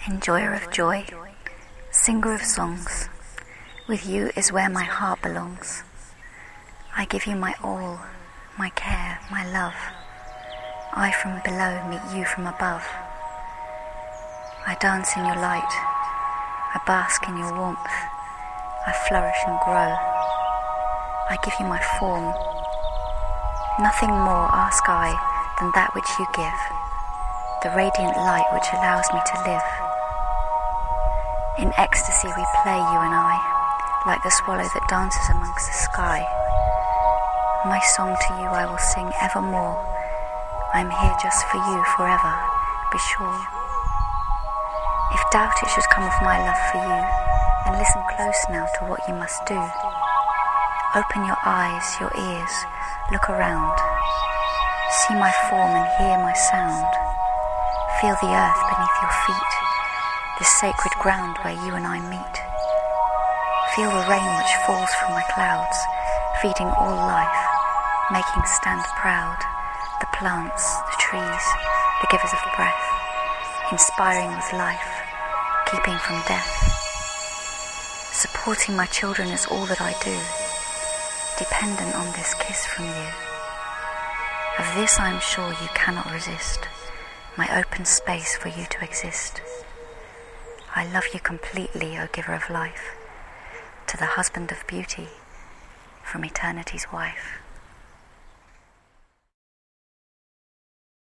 enjoyer of joy, singer of songs, with you is where my heart belongs. I give you my all, my care, my love. I from below meet you from above. I dance in your light, I bask in your warmth, I flourish and grow. I give you my form. Nothing more ask I than that which you give, the radiant light which allows me to live. In ecstasy we play, you and I, like the swallow that dances amongst the sky. My song to you I will sing evermore. I am here just for you forever, be sure. If doubt it should come of my love for you, then listen close now to what you must do. Open your eyes, your ears, look around. See my form and hear my sound. Feel the earth beneath your feet, the sacred ground where you and I meet. Feel the rain which falls from my clouds, feeding all life, making stand proud the plants, the trees, the givers of breath, inspiring with life, keeping from death. Supporting my children is all that I do, dependent on this kiss from you. Of this I am sure you cannot resist, my open space for you to exist. I love you completely, O giver of life, to the husband of beauty, from eternity's wife.